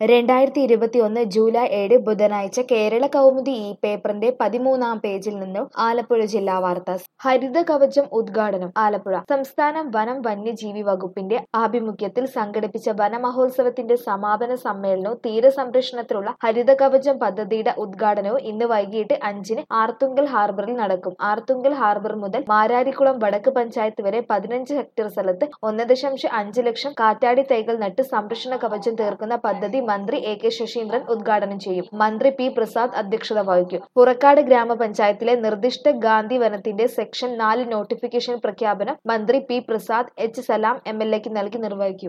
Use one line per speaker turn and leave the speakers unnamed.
2021 July 7 ബുധനാഴ്ച കേരള കൗമുദി ഈ പേപ്പറിന്റെ 13-ാം പേജിൽ നിന്നും ആലപ്പുഴ ജില്ലാ വാർത്ത. ഹരിത കവചം ഉദ്ഘാടനം ആലപ്പുഴ. സംസ്ഥാന വനം വന്യജീവി വകുപ്പിന്റെ ആഭിമുഖ്യത്തിൽ സംഘടിപ്പിച്ച വനമഹോത്സവത്തിന്റെ സമാപന സമ്മേളനവും തീരസംരക്ഷണത്തിനുള്ള ഹരിത കവചം പദ്ധതിയുടെ ഉദ്ഘാടനവും ഇന്ന് വൈകിട്ട് 5-ന് ആർത്തുങ്കൽ ഹാർബറിൽ നടക്കും. ആർത്തുങ്കൽ ഹാർബർ മുതൽ മാരാരിക്കുളം വടക്ക് പഞ്ചായത്ത് വരെ 15 ഹെക്ടർ സ്ഥലത്ത് 1.5 ലക്ഷം കാറ്റാടി തൈകൾ നട്ട് സംരക്ഷണ കവചം തീർക്കുന്ന പദ്ധതി മന്ത്രി എ.കെ. ശശീന്ദ്രൻ ഉദ്ഘാടനം ചെയ്യും. മന്ത്രി പി. പ്രസാദ് അധ്യക്ഷത വഹിക്കും. പുറക്കാട് ഗ്രാമപഞ്ചായത്തിലെ നിർദ്ദിഷ്ട ഗാന്ധി വനത്തിന്റെ സെക്ഷൻ 4 നോട്ടിഫിക്കേഷൻ പ്രഖ്യാപനം മന്ത്രി പി. പ്രസാദ് എച്ച്. സലാം എം.എൽ.എക്ക് നൽകി നിർവഹിക്കും.